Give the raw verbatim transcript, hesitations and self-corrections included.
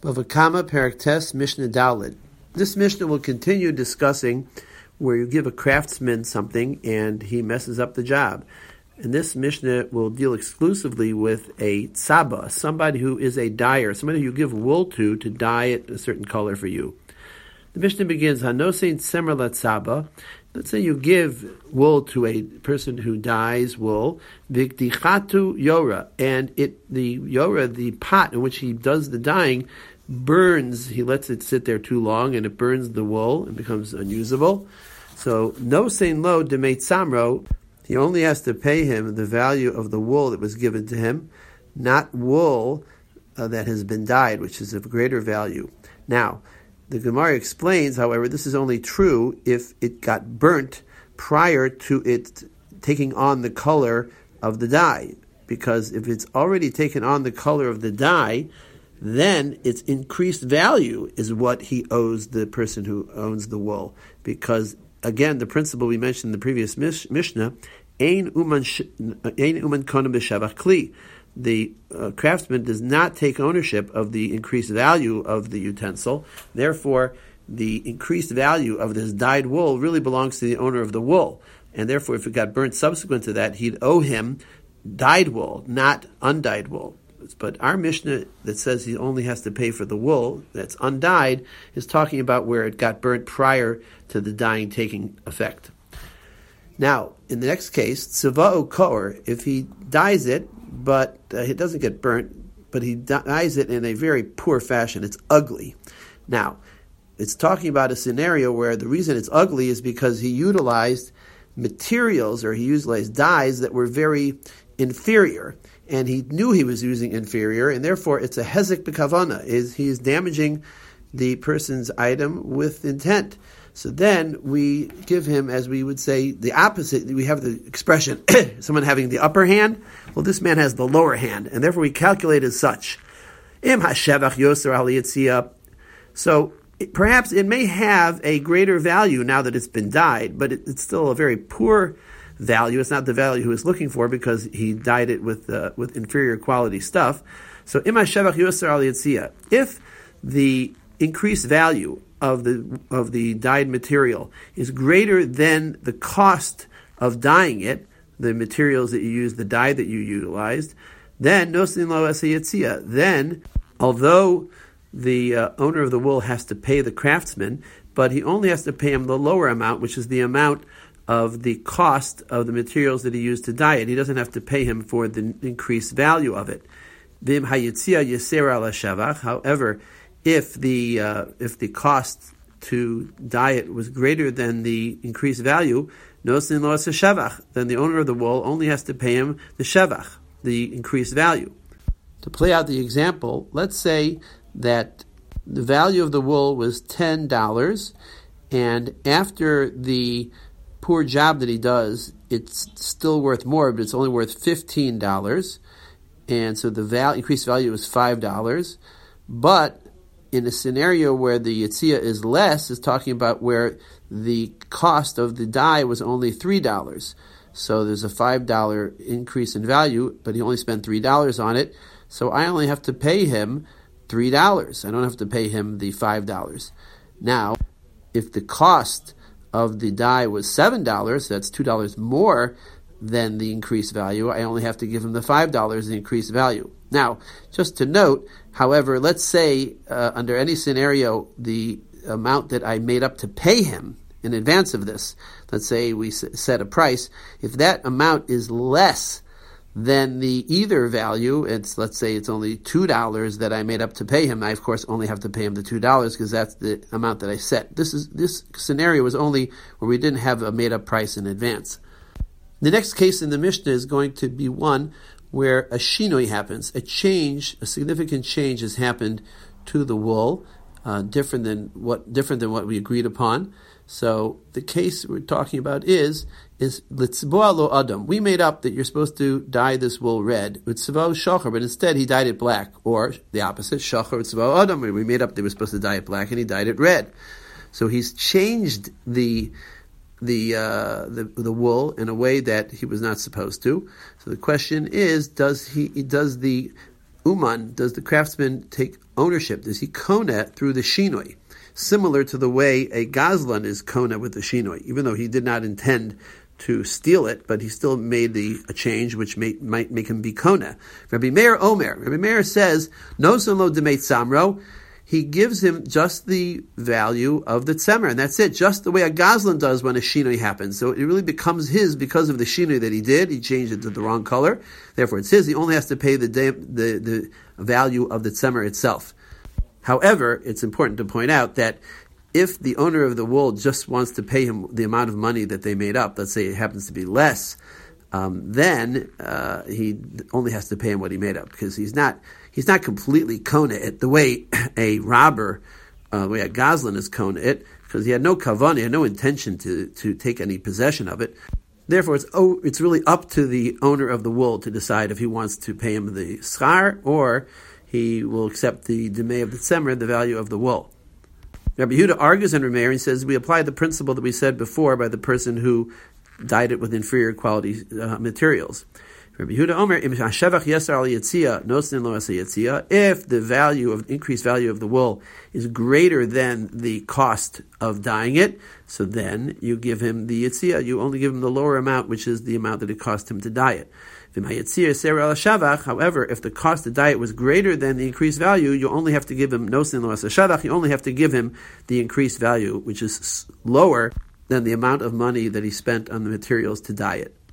Bava Kama Perek Tes Mishnah Daled. This Mishnah will continue discussing where you give a craftsman something and he messes up the job. And this Mishnah will deal exclusively with a tzaba, somebody who is a dyer, somebody who you give wool to to dye it a certain color for you. The Mishnah begins, Hanosein Tzemer Latzaba. Let's say you give wool to a person who dyes wool, Vikdichatu Yora, and it the Yora, the pot in which he does the dyeing, burns. He lets it sit there too long, and it burns the wool and becomes unusable. So no sein lo demei tzamro. He only has to pay him the value of the wool that was given to him, not wool uh, that has been dyed, which is of greater value. Now, the Gemara explains, however, this is only true if it got burnt prior to it taking on the color of the dye. Because if it's already taken on the color of the dye, then its increased value is what he owes the person who owns the wool. Because, again, the principle we mentioned in the previous mish- Mishnah, Ein uman konim b'shevach kli. The uh, craftsman does not take ownership of the increased value of the utensil. Therefore, the increased value of this dyed wool really belongs to the owner of the wool. And therefore, if it got burnt subsequent to that, he'd owe him dyed wool, not undyed wool. But our Mishnah that says he only has to pay for the wool that's undyed is talking about where it got burnt prior to the dyeing taking effect. Now, in the next case, tzava'u kor, if he dyes it, but uh, it doesn't get burnt, but he dyes it in a very poor fashion. It's ugly. Now, it's talking about a scenario where the reason it's ugly is because he utilized materials or he utilized dyes that were very inferior, and he knew he was using inferior, and therefore it's a hezek b'kavana. Is he is damaging the person's item with intent. So then we give him, as we would say, the opposite. We have the expression, someone having the upper hand. Well, this man has the lower hand, and therefore we calculate as such. Im hashevach yoser al yitzia. So it, perhaps it may have a greater value now that it's been dyed, but it, it's still a very poor value. It's not the value he was looking for because he dyed it with uh, with inferior quality stuff. So im hashevach yoser al yitzia. If the increased value of the of the dyed material is greater than the cost of dyeing it, the materials that you used, the dye that you utilized, then nosin lo esayitzia. Then, although the uh, owner of the wool has to pay the craftsman, but he only has to pay him the lower amount, which is the amount of the cost of the materials that he used to dye it. He doesn't have to pay him for the increased value of it. Vim hayitzia yisera ala shavach. However, If the uh, if the cost to dye it was greater than the increased value, nosin lo asa shevach, then the owner of the wool only has to pay him the shevach, the increased value. To play out the example, let's say that the value of the wool was ten dollars, and after the poor job that he does, it's still worth more, but it's only worth fifteen dollars, and so the val- increased value is five dollars, but in a scenario where the yitzia is less, is talking about where the cost of the dye was only three dollars. So there's a five dollars increase in value, but he only spent three dollars on it. So I only have to pay him three dollars. I don't have to pay him the five dollars. Now, if the cost of the dye was seven dollars, that's two dollars more than the increased value, I only have to give him the five dollars, the increased value. Now, just to note, however, let's say uh, under any scenario, the amount that I made up to pay him in advance of this, let's say we s- set a price, if that amount is less than the either value, it's let's say it's only two dollars that I made up to pay him, I of course only have to pay him the two dollars because that's the amount that I set. This is this scenario was only where we didn't have a made up price in advance. The next case in the Mishnah is going to be one where a shinoi happens, a change, a significant change has happened to the wool, uh, different than what different than what we agreed upon. So the case we're talking about is is litzboa lo adam. We made up that you're supposed to dye this wool red, utzvo shachar, but instead he dyed it black, or the opposite, shachar utzvo adam. We made up they were supposed to dye it black, and he dyed it red. So he's changed the the uh, the the wool in a way that he was not supposed to. So the question is, does he does the Uman, does the craftsman take ownership? Does he kona through the shinoi? Similar to the way a gazlan is kona with the shinoi, even though he did not intend to steal it, but he still made the a change which may, might make him be kona. Rabbi Meir Omer. Rabbi Meir says, no solo demeit samro. He gives him just the value of the tzemer, and that's it, just the way a gazlan does when a shinoi happens. So it really becomes his because of the shinoi that he did. He changed it to the wrong color. Therefore it's his. He only has to pay the the, the value of the tzemer itself. However, it's important to point out that if the owner of the wool just wants to pay him the amount of money that they made up, let's say it happens to be less, um, then uh, he only has to pay him what he made up, because he's not he's not completely kona it the way a robber, uh, the way a gazlan is kona it, because he had no kavanah, he had no intention to to take any possession of it. Therefore, it's oh, it's really up to the owner of the wool to decide if he wants to pay him the schar or he will accept the demei of the tzemer, the value of the wool. Rabbi Yehuda argues in Rameir and says we apply the principle that we said before by the person who dyed it with inferior quality uh, materials. Rabbi Yehuda Omer, if the value of increased value of the wool is greater than the cost of dyeing it, so then you give him the yitzia. You only give him the lower amount, which is the amount that it cost him to dye it. However, if the cost to dye it was greater than the increased value, you only have to give him nosin lo shavach. You only have to give him the increased value, which is lower than the amount of money that he spent on the materials to dye it.